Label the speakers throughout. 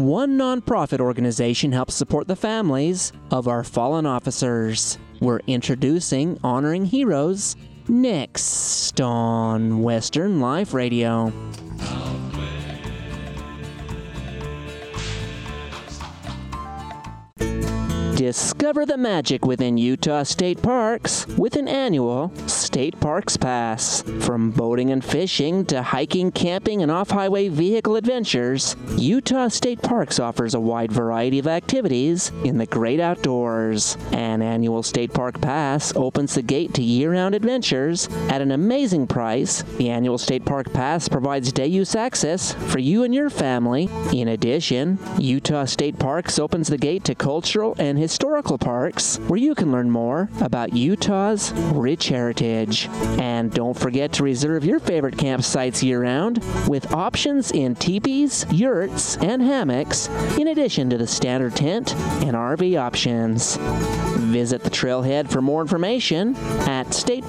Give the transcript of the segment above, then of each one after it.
Speaker 1: one nonprofit organization helps support the families of our fallen officers. We're introducing Honoring Heroes next on Western Life Radio. Discover the magic within Utah state parks with an annual State Parks Pass. From boating and fishing to hiking, camping, and off-highway vehicle adventures, Utah State Parks offers a wide variety of activities in the great outdoors. An annual State Park Pass opens the gate to year-round adventures at an amazing price. The annual State Park Pass provides day-use access for you and your family. In addition, Utah State Parks opens the gate to cultural and historical parks where you can learn more about Utah's rich heritage. And don't forget to reserve your favorite campsites year-round with options in teepees, yurts, and hammocks, in addition to the standard tent and RV options. Visit the trailhead for more information at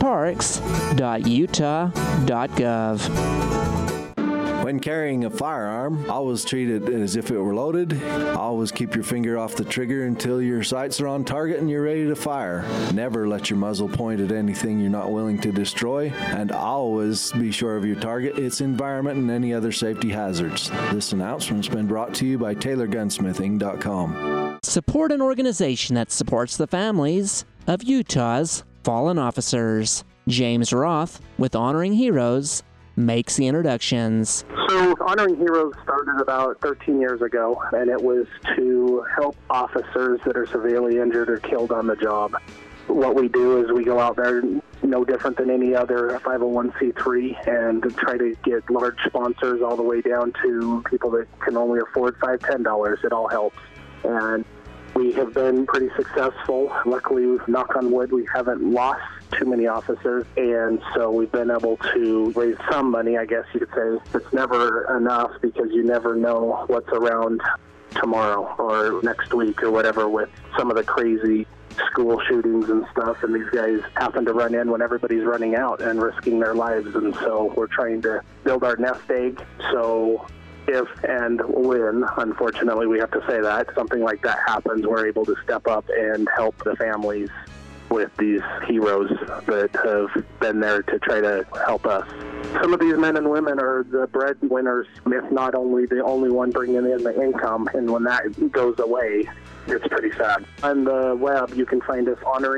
Speaker 1: stateparks.utah.gov.
Speaker 2: When carrying a firearm, always treat it as if it were loaded. Always keep your finger off the trigger until your sights are on target and you're ready to fire. Never let your muzzle point at anything you're not willing to destroy. And always be sure of your target, its environment, and any other safety hazards. This announcement's been brought to you by TaylorGunsmithing.com.
Speaker 1: Support an organization that supports the families of Utah's fallen officers. James Roth with Honoring Heroes makes the introductions.
Speaker 3: So Honoring Heroes started about 13 years ago, and it was to help officers that are severely injured or killed on the job. What we do is we go out there, no different than any other 501c3, and try to get large sponsors all the way down to people that can only afford $5, $10. It all helps. And we have been pretty successful. Luckily, knock on wood, we haven't lost too many officers, and so we've been able to raise some money, I guess you could say. It's never enough because you never know what's around tomorrow or next week or whatever with some of the crazy school shootings and stuff, and these guys happen to run in when everybody's running out and risking their lives, and so we're trying to build our nest egg. So if and when, unfortunately we have to say that, something like that happens, we're able to step up and help the families with these heroes that have been there to try to help us. Some of these men and women are the breadwinners, if not only the only one bringing in the income, and when that goes away, it's pretty sad. On the web, you can find us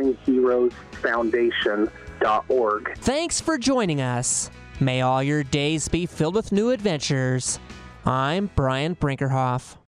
Speaker 3: honoringheroesfoundation.org.
Speaker 1: Thanks for joining us. May all your days be filled with new adventures. I'm Brian Brinkerhoff.